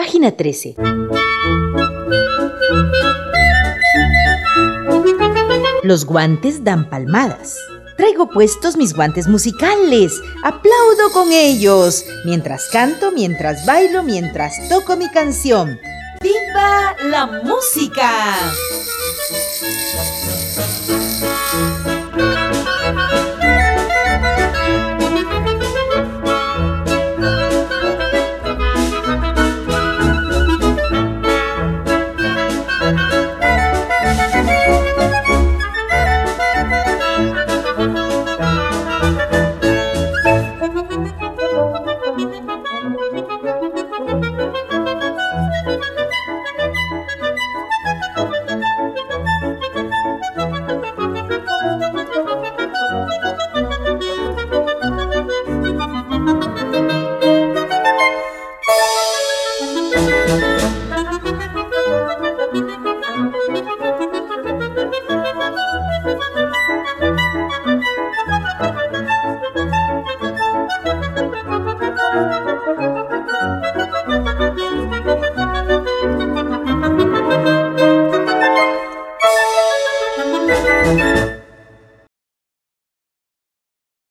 Página 13. Los guantes dan palmadas. Traigo puestos mis guantes musicales. Aplaudo con ellos. Mientras canto, mientras bailo, mientras toco mi canción. ¡Viva la música!